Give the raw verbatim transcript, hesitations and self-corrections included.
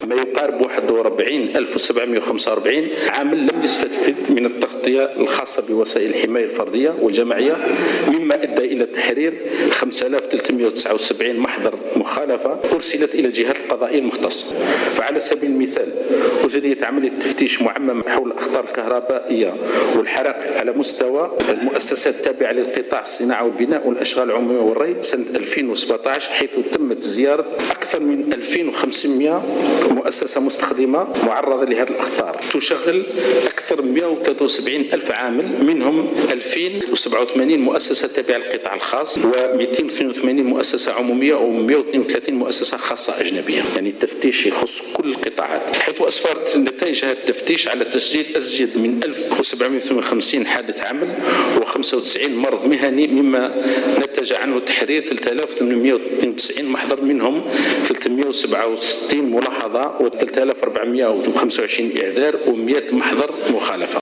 ما يقارب واحد وأربعين ألف وسبعمائة وخمسة وأربعين عامل لم يستفد من التغطية الخاصة بوسائل الحماية الفردية والجماعية، مما أدى إلى تحرير خمسة آلاف وثلاثمائة وتسعة وسبعين محضر مخالفة أرسلت إلى الجهات القضائية المختصة. فعلى سبيل المثال وجدت عملية تفتيش معمم حول الأخطار الكهربائية والحرائق على مستوى المؤسسات التابعة للقطاع الصناعة والبناء والأشغال العمومية والري سنة ألفين وسبعة عشر، حيث تمت زيارة أكثر من ألفين وخمسمائة مؤسسة مستخدمة معرضة لهذه الأخطار، تشغل أكثر من مائة وثلاثة وسبعين ألف عامل، منهم ألفين وسبعة وثمانين مؤسسة تابعة للقطاع الخاص ومئتين واثنين وثمانين مؤسسة عمومية ومائة واثنين وثلاثين مؤسسة خاصة أجنبية. يعني التفتيش يخص كل القطاعات، حيث أسفرت نتائج هذا التفتيش على تسجيل أزيد من ألف وسبعمائة وثمانية وخمسين حادث عمل وخمسة وتسعين مرض مهني، مما نتج عنه تحرير ثلاثة آلاف وثمانمائة واثنين وتسعين محضر، منهم ثلاثمائة وسبعة وستين ملاحظة و ثلاثة آلاف وأربعمائة وخمسة وعشرين إعذار و100 محضر مخالفة.